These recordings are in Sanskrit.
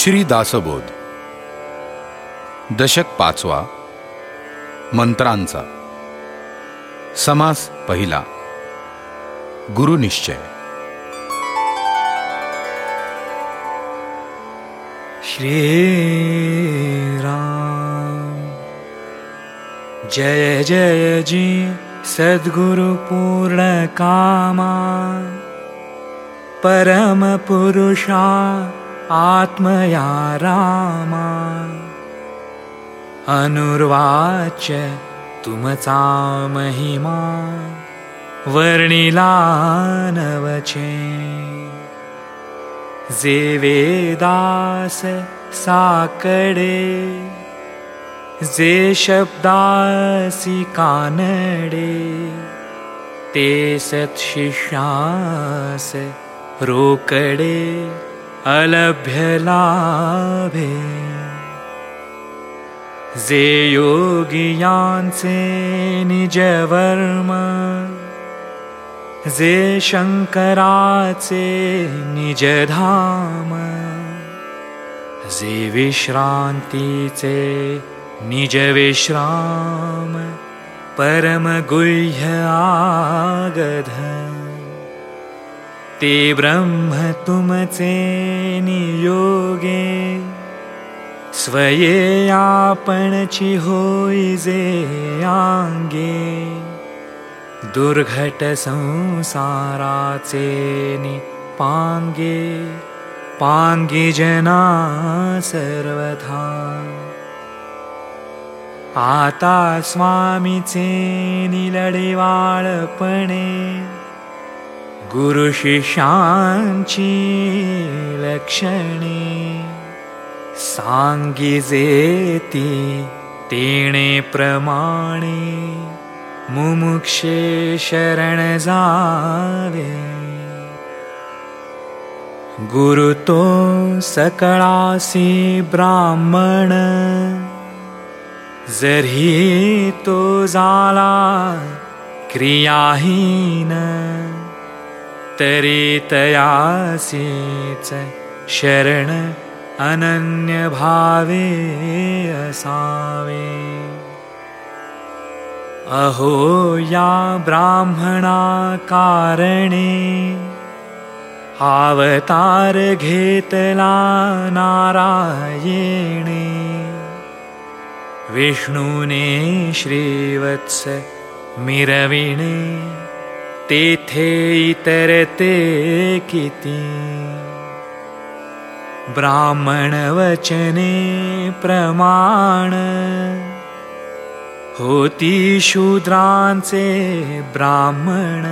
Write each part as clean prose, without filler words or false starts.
श्री दासबोध दशक 5वा मंत्रांचा समास पहिला गुरुनिश्चय। श्री राम जय जय जी सद्गुरु पूर्ण कामा परम पुरुषा आत्मया रामा अनुर्वाच्य तुमचा महिमा वर्णिला नवचे जे वेदास साकडे जे शब्दासी कानडे ते सत्शिष्यास रोकडे अलभ्य लाभे जे योगियांचे निज वर्म जे शंकराचे निज धाम जे विश्रांतीचे निज विश्राम परम गुह्य आगध ते ब्रह्म तुमचे नियोगे स्वये आपणची होई जे आंगे दुर्घट संसाराचे निपांगे पांगी जना सर्वथा आता स्वामीचे निलडेवाळपणे गुरु शिष्यांची लक्षणे सांगी जेती तेणे प्रमाणे मुमुक्षे शरण जावे गुरु तो सकळासी ब्राह्मण जरी तो झाला क्रियाहीन तरी तयासीच शरण अनन्य भावे असावे अहो या ब्राह्मणा कारणे अवतार घेतला नारायणे विष्णूने श्रीवत्स मिरविणे तेथे इतरते किती ब्राह्मण वचने प्रमाण होती शूद्रांचे ब्राह्मण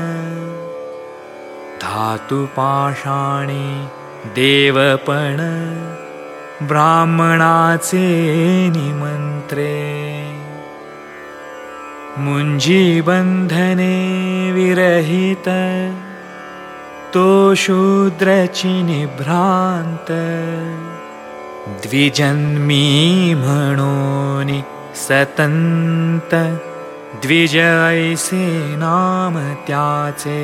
धातु पाषाणी देवपण ब्राह्मणाचे निमंत्रे मुंजी बंधने विरहित तो शूद्रची निभ्रांत द्विजन्मी म्हणून सतंत द्विज ऐसे नाम त्याचे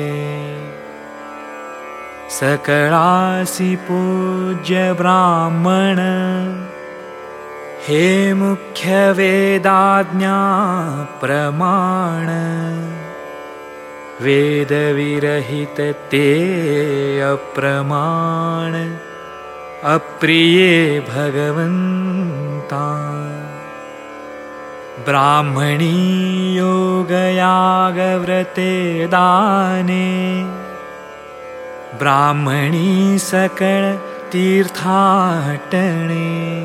सकळासी पूज्य ब्राह्मण हे मुख्य वेदाज्ञा प्रमाण वेद विरहित ते अप्रमाण अप्रिये भगवंता ब्राह्मणी योग याग व्रते दाने ब्राह्मणी सकळ तीर्थाटणे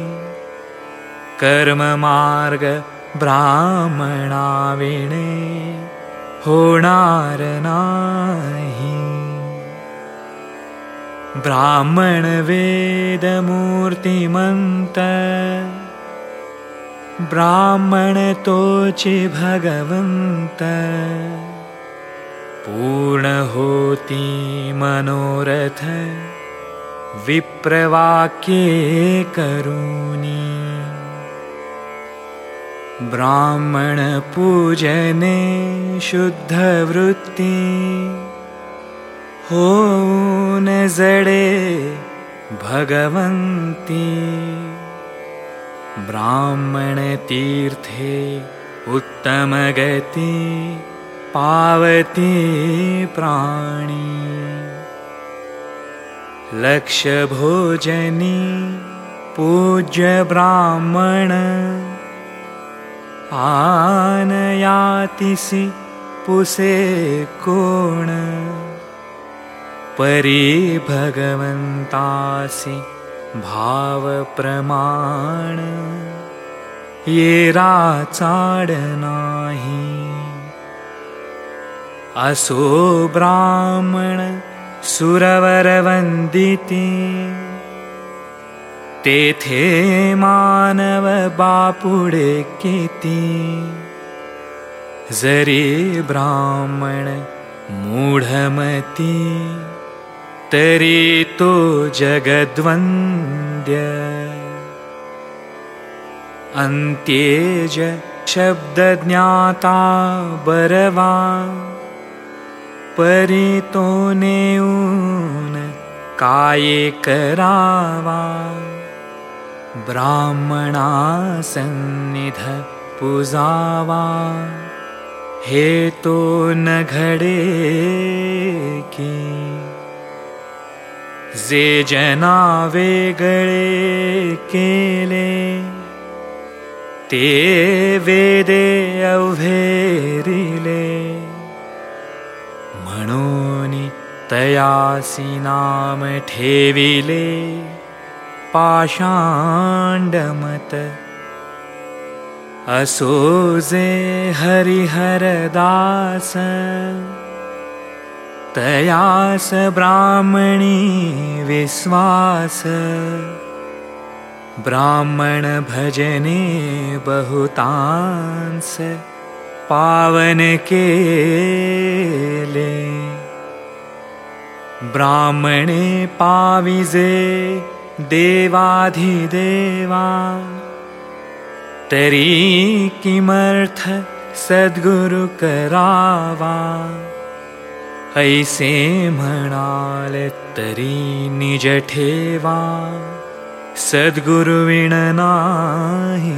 कर्म मार्ग ब्राह्मणाविणे होणार नाही ब्राह्मण वेद मूर्तिमंत ब्राह्मण तोची भगवंत पूर्ण होती मनोरथ विप्रवाक्ये करूनी ब्राह्मण पूजने शुद्ध वृत्ती होऊन जडे भगवन्ति ब्राह्मणतीर्थे उत्तमगति पावति प्राणी लक्ष्यभोजनी पूज्य ब्राह्मण आनयातिसि पुसे कोण परी भगवन्तासि भाव प्रमाण ये राचाड नाही असो ब्राह्मण सुरवर वंदिती तेथे मानव बापुडे किती जरी ब्राह्मण मूढमती तरी तो जगद्वन्द्य अंत्येज शब्द ज्ञाता बरवा परी तो नेऊन काये करावा ब्राह्मणा सन्निध पुजावा हे तो न घडे की जे जना वेगळे केले ते वेदे अवहेरिले म्हणून तयासी नाम ठेविले पाषांडमत असो जे हरिहरदास तयास ब्राह्मणी विश्वास ब्राह्मण भजने बहुतांस पावन केले ब्राह्मणे पाविजे देवाधिदेवा तरी किमर्थ सद्गुरु करावा ऐसे म्हणाल तरी निज ठेवा सद्गुरुविण नाही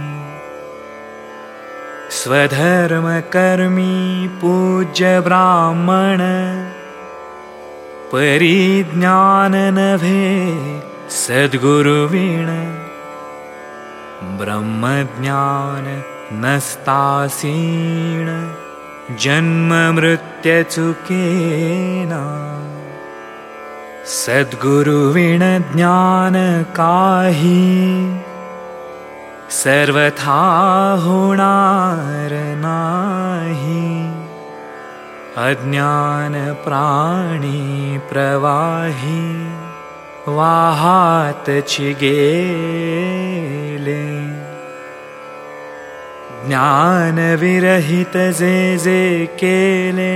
स्वधर्म कर्मी पूज्य ब्राह्मण परिज्ञान नभे सद्गुरुविण ब्रह्मज्ञान नस्तासीण जन्म मृत्यु चुकेना सद्गुरुविण ज्ञान काही सर्वथा होणार नाही अज्ञान प्राणी प्रवाही वाहात गेले ज्ञान विरहित जे जे केले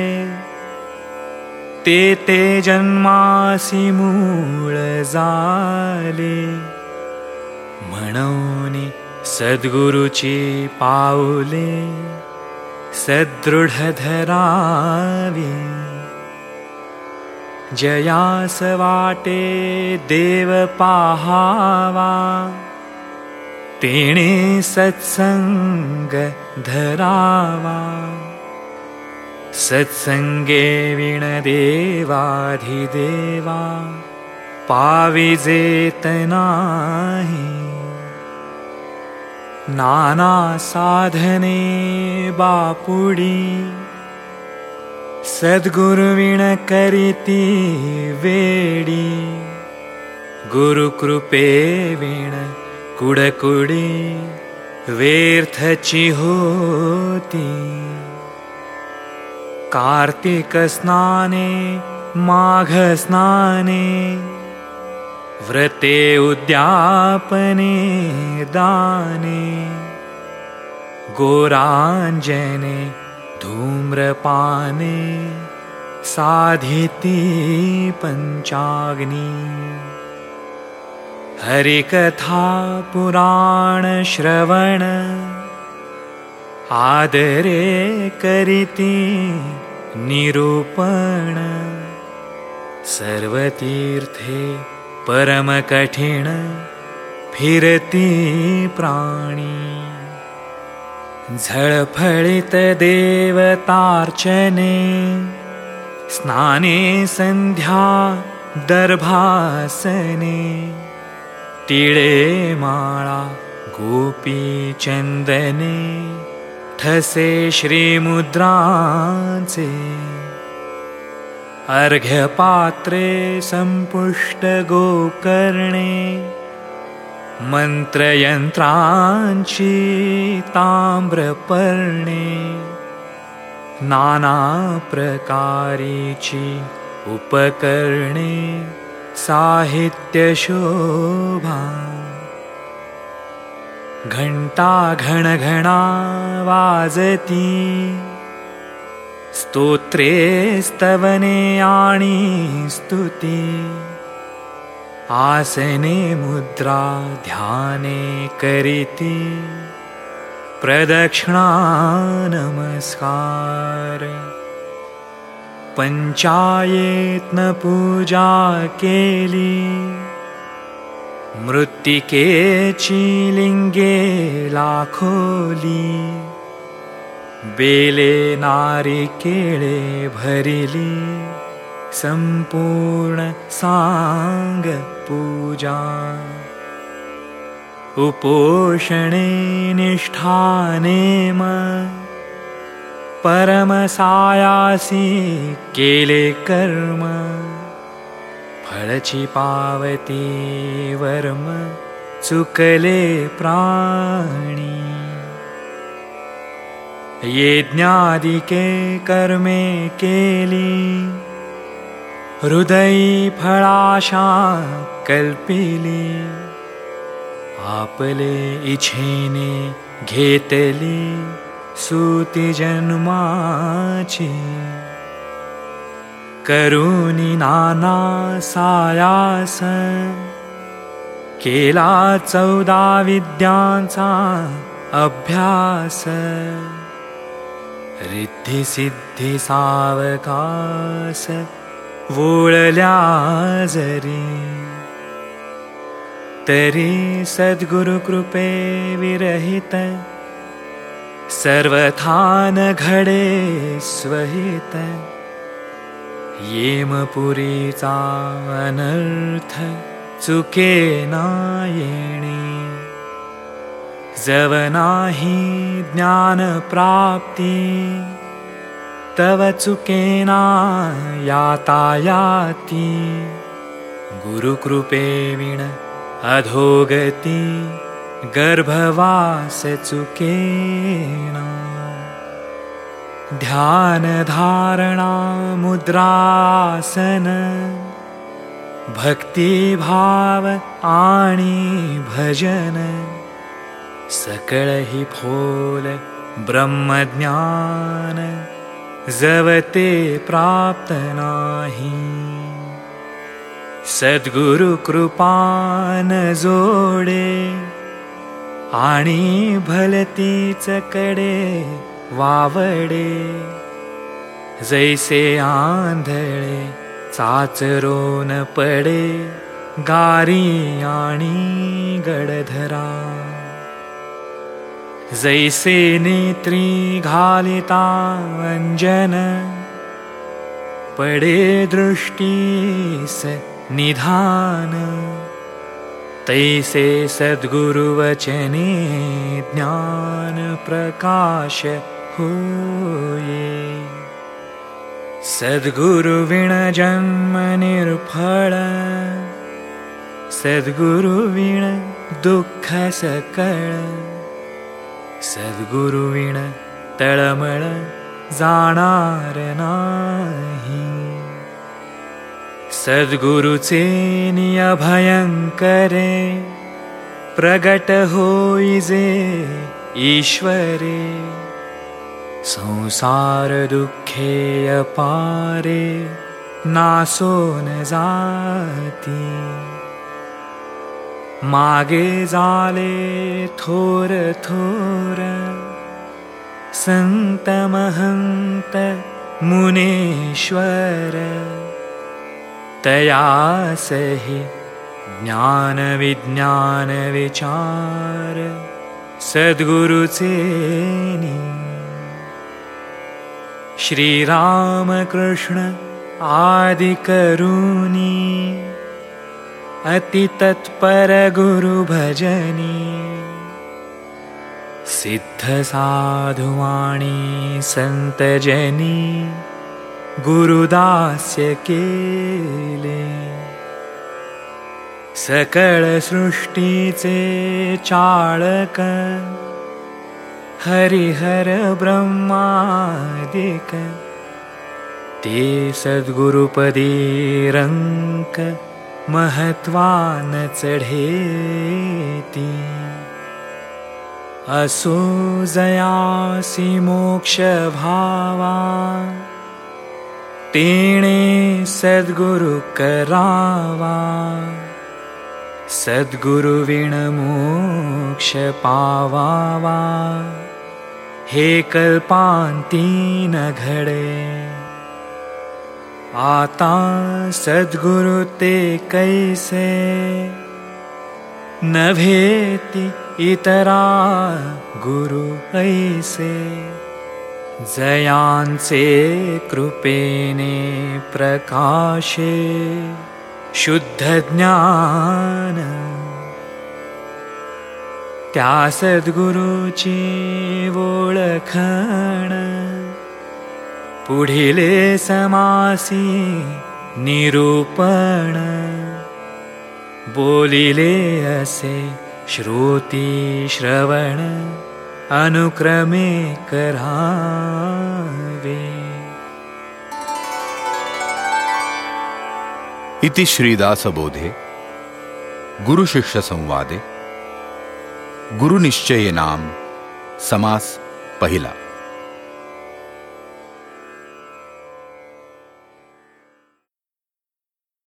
ते ते जन्मासी मूळ झाले म्हणून सद्गुरुची पाऊले सदृढ धरावी जयास वाटे देव पाहावा तेणे सत्संग धरावा सत्संगे विण देवाधिदेवा पाविजेत नाही नाना साधने बापुडी सद्गुरुविण करीती वेडी गुरुकृपे विण कुडकुडी व्यर्थची होती कार्तिक स्नाने माघ स्नाने व्रते उद्यापने दाने गोरांजने धूम्रपाने साधिती पंचाग्नी हरिकथा पुराण श्रवण आदरे करीती निरूपण सर्वतीर्थे परम कठिन फिरती प्राणी। झळफळित देवतार्चने स्नाने संध्या दर्भासने। टिळे माळा गोपी चंदने ठसे श्रीमुद्रांचे। अर्घ्यपात्रे संपुष्ट गोकर्णे मंत्रयंत्रांची ताम्रपर्णे। नाना प्रकारीची उपकरणे साहित्य शोभा। घंटा घणघणा वाजती स्तोत्रे स्तवने आणि स्तुती। आसने मुद्रा ध्याने करीती प्रदक्षिणा नमस्कार। पंचायतन पूजा केली मृत्तिकेची लिंगे लाखोली। बेले नारिकेळे भरिली संपूर्ण सांग पूजा। उपोषणे निष्ठानेम परमसायासी केले कर्म। फळची पावती वर्म चुकले प्राणी। यज्ञादिके कर्मे केली हृदयी फळाशा कल्पिली। आपले इच्छेने घेतली सूती जन्माची। करुणी नाना सायास केला 14 विद्यांचा अभ्यास। रिद्धी सिद्धी सावकाश वोळल्या जरी। तरी सद्गुरु कृपे विरहित सर्वथान घडे स्वहित। येमपुरीचा अनर्थ चुके ना येणे। जव नाही ज्ञान प्राप्ती तव चुकेना यातायाती। गुरुकृपे विण अधोगती गर्भवास चुकेना। ध्यान धारणा मुद्रासन भक्ति भाव आणि भजन। सकळ ही फोल ब्रह्मज्ञान जवते प्राप्त नाही। सद्गुरु कृपान जोडे आणि भलतीच कडे वावडे। जैसे आंधळे चाचरोन पडे गारी आणि गडधरा। जैसे नेत्री घालिता अंजन पडे दृष्टीस निधान। तैसे सद्गुरु वचने ज्ञान प्रकाश होये। सद्गुरु विण जन्म निर्फळ सद्गुरु विण दुःख सकळ। सद्गुरु विण तळमळ जाणार नाही। सद्गुरुचे निय भयंकरे प्रगट होईजे ईश्वरे। संसार दुःखे अपारे नासोन जाती। मागे जाले थोर थोर संत महंत मुनेश्वर। तयासहि ज्ञान विज्ञान विचार सद्गुरुचे श्री राम कृष्ण आदि करुणी अति तत्पर गुरु भजनी सिद्ध साधुवाणी संत जनी गुरुदास्य केले सकळ सृष्टीचे चाळक हरिहर ब्रह्मादिक ते सद्गुरुपदी रंक महत्वान चढेती असो जयासी मोक्ष भावा तेणे सद्गुरु करावा सद्गुरु विण मोक्ष पावावा हे कल्पांती न घडे आता सद्गुरु ते कैसे नभेती इतरा गुरु ऐसे जयांचे कृपेने प्रकाशे शुद्ध ज्ञान त्या सद्गुरुची ओळखण पुढिले समासी निरूपण बोलिले असे श्रुती श्रवण अनुक्रमे करावे। इति श्रीदासबोधे गुरुशिष्य संवादे गुरुनिश्चये नाम समास पहिला।